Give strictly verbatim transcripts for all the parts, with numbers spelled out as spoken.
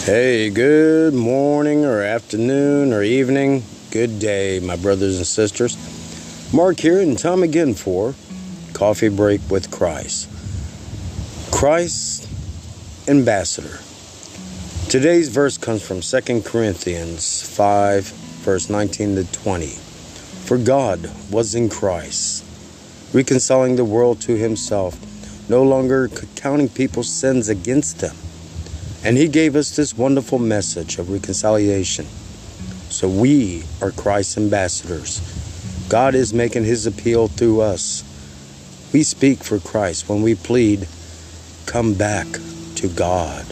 Hey, good morning or afternoon or evening. Good day, my brothers and sisters. Mark here, and time again for Coffee Break with Christ. Christ Ambassador. Today's verse comes from Second Corinthians five, verse nineteen to twenty. For God was in Christ, reconciling the world to himself, no longer counting people's sins against them. And he gave us this wonderful message of reconciliation. So we are Christ's ambassadors. God is making his appeal through us. We speak for Christ when we plead, come back to God.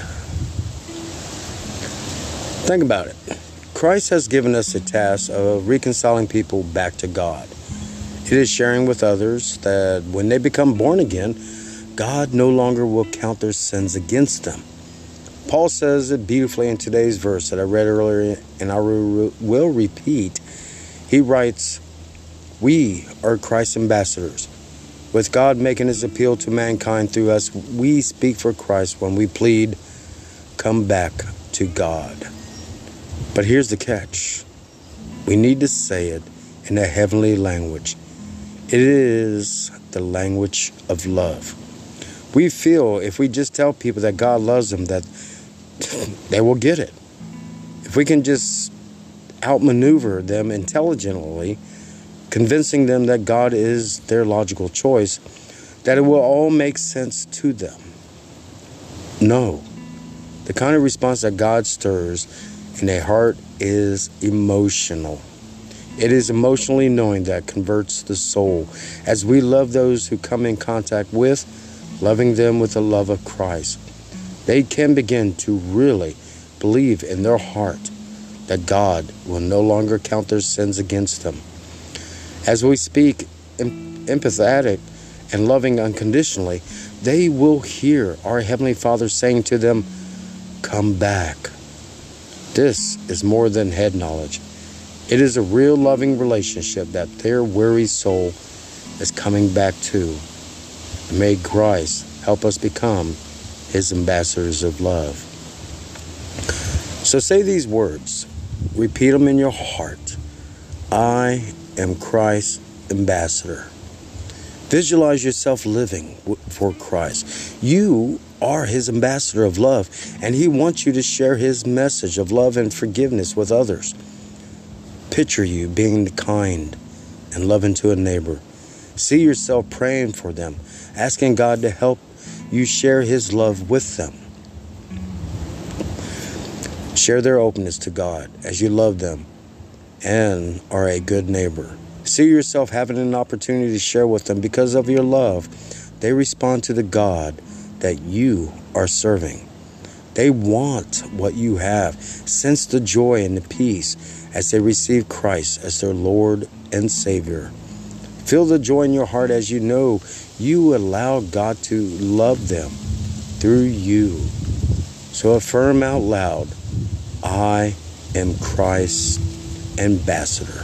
Think about it. Christ has given us a task of reconciling people back to God. It is sharing with others that when they become born again, God no longer will count their sins against them. Paul says it beautifully in today's verse that I read earlier, and I will repeat. He writes, we are Christ's ambassadors. With God making his appeal to mankind through us, we speak for Christ when we plead, come back to God. But here's the catch. We need to say it in a heavenly language. It is the language of love. We feel if we just tell people that God loves them, that they will get it. If we can just outmaneuver them intelligently, convincing them that God is their logical choice, that it will all make sense to them. No. The kind of response that God stirs in a heart is emotional. It is emotionally knowing that converts the soul as we love those who come in contact with, loving them with the love of Christ. They can begin to really believe in their heart that God will no longer count their sins against them. As we speak em- empathetic and loving unconditionally, they will hear our Heavenly Father saying to them, come back. This is more than head knowledge. It is a real loving relationship that their weary soul is coming back to. And may Christ help us become his ambassadors of love. So say these words. Repeat them in your heart. I am Christ's ambassador. Visualize yourself living for Christ. You are his ambassador of love, and he wants you to share his message of love and forgiveness with others. Picture you being kind and loving to a neighbor. See yourself praying for them, asking God to help you share his love with them. Share their openness to God as you love them and are a good neighbor. See yourself having an opportunity to share with them because of your love. They respond to the God that you are serving. They want what you have. Sense the joy and the peace as they receive Christ as their Lord and Savior. Feel the joy in your heart as you know you allow God to love them through you. So affirm out loud, I am Christ's ambassador.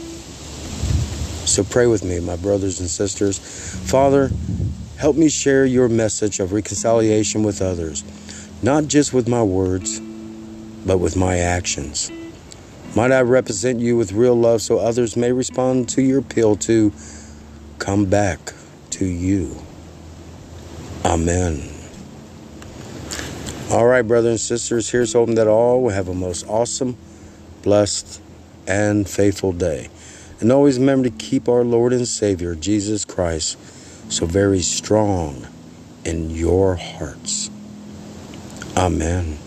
So pray with me, my brothers and sisters. Father, help me share your message of reconciliation with others, not just with my words, but with my actions. Might I represent you with real love so others may respond to your appeal to come back to you. Amen. All right, brothers and sisters, here's hoping that all will have a most awesome, blessed, and faithful day. And always remember to keep our Lord and Savior, Jesus Christ, so very strong in your hearts. Amen.